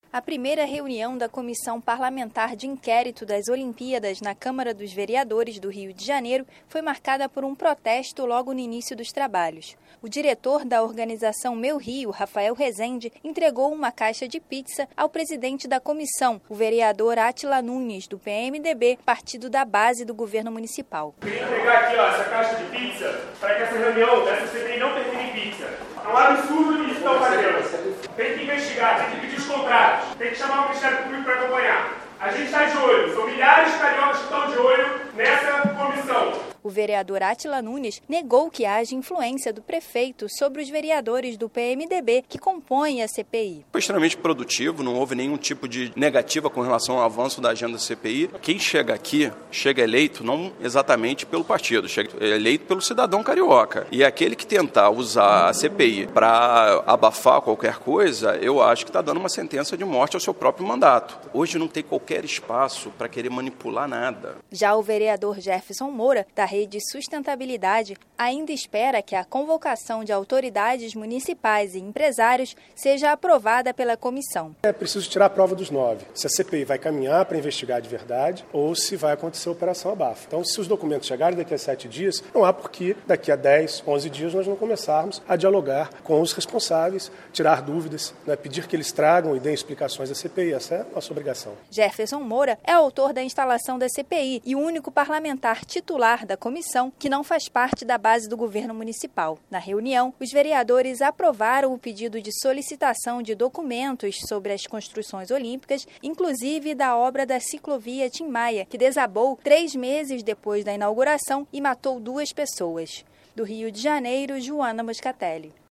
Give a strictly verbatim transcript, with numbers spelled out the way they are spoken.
A primeira reunião da Comissão Parlamentar de Inquérito das Olimpíadas na Câmara dos Vereadores do Rio de Janeiro foi marcada por um protesto logo no início dos trabalhos. O diretor da organização Meu Rio, Rafael Rezende, entregou uma caixa de pizza ao presidente da comissão, o vereador Átila Nunes, do P M D B, partido da base do governo municipal. Queria entregar aqui ó, essa caixa de pizza para que essa reunião dessa C P I não termine em pizza. É um absurdo o que estão fazendo. Tem que investigar, tem que pedir os contratos, tem que chamar o Ministério Público para acompanhar. A gente está de olho, são milhares de cariocas que estão de olho nessa comissão. O vereador Átila Nunes negou que haja influência do prefeito sobre os vereadores do P M D B que compõem a C P I. Foi extremamente produtivo, não houve nenhum tipo de negativa com relação ao avanço da agenda da C P I. Quem chega aqui, chega eleito não exatamente pelo partido, chega eleito pelo cidadão carioca. E aquele que tentar usar a C P I para abafar qualquer coisa, eu acho que está dando uma sentença de morte ao seu próprio mandato. Hoje não tem qualquer espaço para querer manipular nada. Já o vereador Jefferson Moura, da Rede Sustentabilidade, ainda espera que a convocação de autoridades municipais e empresários seja aprovada pela comissão. É preciso tirar a prova dos nove. Se a C P I vai caminhar para investigar de verdade ou se vai acontecer a operação abafa. Então, se os documentos chegarem daqui a sete dias, não há por que daqui a dez, onze dias nós não começarmos a dialogar com os responsáveis, tirar dúvidas, né, pedir que eles tragam e deem explicações à C P I. Essa é a nossa obrigação. Jefferson Moura é autor da instalação da C P I e o único parlamentar titular da comissão que não faz parte da base do governo municipal. Na reunião, os vereadores aprovaram o pedido de solicitação de documentos sobre as construções olímpicas, inclusive da obra da ciclovia Tim Maia, que desabou três meses depois da inauguração e matou duas pessoas. Do Rio de Janeiro, Joana Moscatelli.